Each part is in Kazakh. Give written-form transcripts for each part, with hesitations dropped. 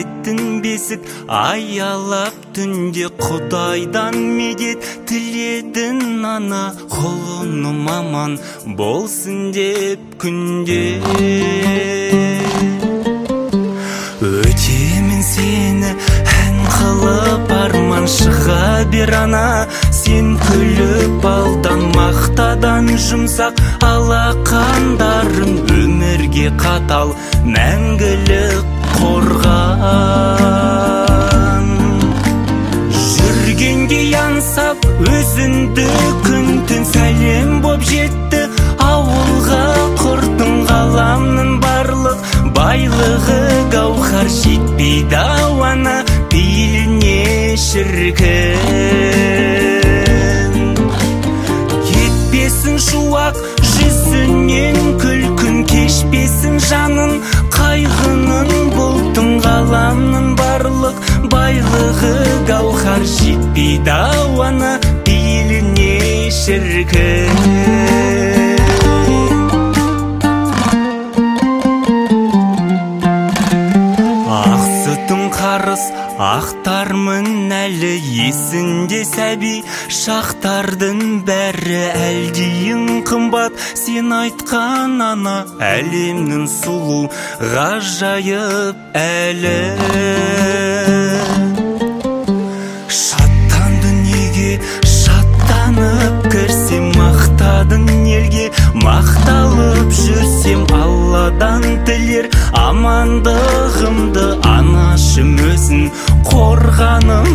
кеттің бесік аялап түнде, Құдайдан медет тіледің ана, құлыным аман болсын деп күнде. Өтемін сені ән қылып, арман шыға бер ана, сен күліп алдан мақтадан жұмсақ алақандарын өмірге қатал мәңгілік қорған. Жүргенде янсап өзіңді күн-түн сәлем боп жетті ауылға, құртың ғаламның барлық байлығы, гауһар жетпейді ауана пейіліне шіркін. Кетпесін шуақ жүзінен күлкін, кешпесін жанын қайғының бұлтың, ғаламның барлық байлығы, гауһар жетпейді ауана пейіліне шіркін. Ақтармын әлі есінде сәби шақтардың бәрі әлдейін қымбат, сен айтқан ана әлемнің сұлу ғажайып әлі. Шаттан дүниеге шаттанып кірсем, мақтадың елге мақталып жүрсем, Алладан тілер амандығымды, анашым өзін қорғаным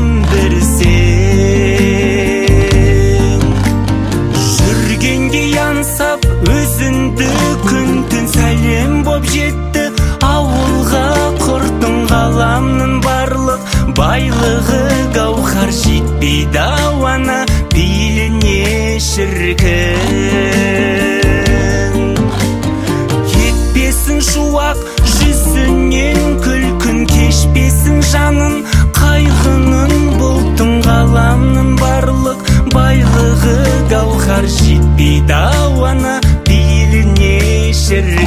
берсең. Жүргенге янсап өзіңді күн-түн сәлем боп жетті ауылға, құртың ғаламның барлық байлығы, гауһар жетпейді ауана пейіліне шіркін. Кетпесін шуақ жүзінен күлкін, кешпесін жанын қайғының бұлтың, ғаламның барлық байлығы, гауһар жетпейді ауана пейіліне шіркін.